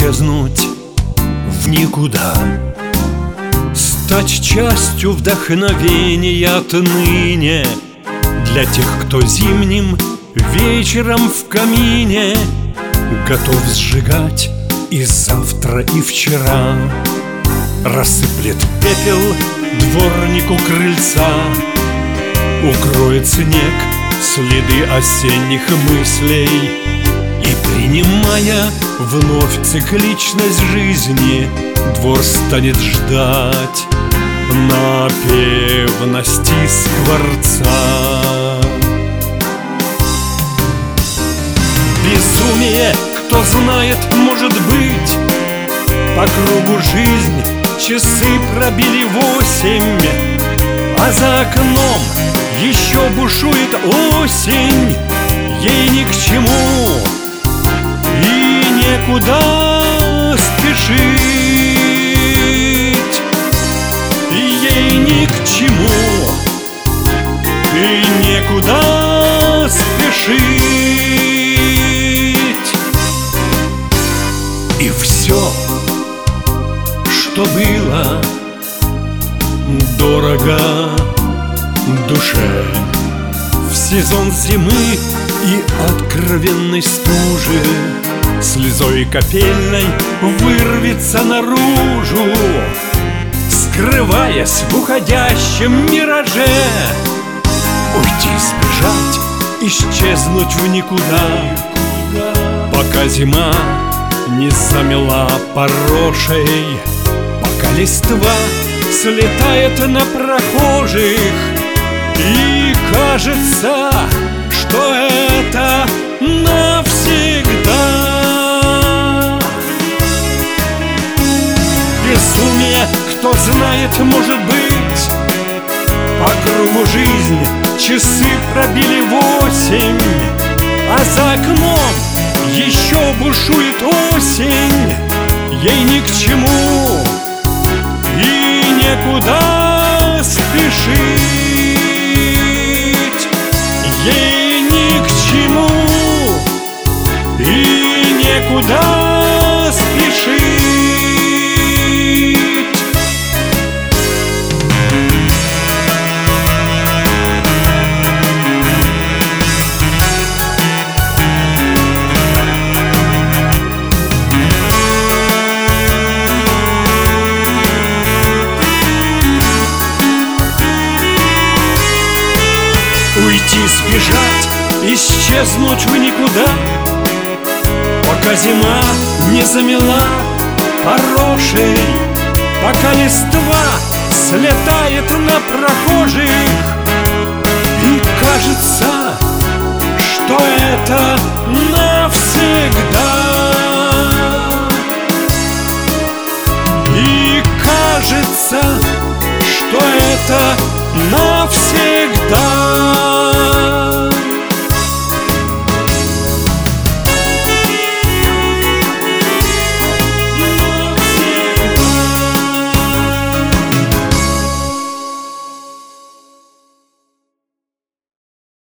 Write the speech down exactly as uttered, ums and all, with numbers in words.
исчезнуть в никуда, стать частью вдохновения отныне для тех, кто зимним вечером в камине готов сжигать и завтра, и вчера. Рассыплет пепел дворник у крыльца, укроет снег следы осенних мыслей, и, принимая вновь цикличность жизни, двор станет ждать напевности скворца. Безумие, кто знает, может быть. По кругу жизнь, часы пробили восемь, а за окном еще бушует осень. Ей ни к чему и некуда спешить, ей ни к чему и некуда спешить. И все, что было дорого душе, в сезон зимы и откровенной стужи слезой капельной вырвется наружу, скрываясь в уходящем мираже. Уйти, сбежать, исчезнуть в никуда, пока зима не замела порошей, пока листва слетает на прохожих, и кажется, что это навсегда. Безумие, кто знает, может быть. По кругу жизнь, часы пробили восемь, а за окном еще бушует осень. Ей ни к чему и некуда спешить, ей ни к чему и некуда спешить. Уйти, сбежать, исчезнуть в никуда, пока зима не замела порошей, пока листва слетает на прохожих, и кажется, что это навсегда. И кажется, что это навсегда.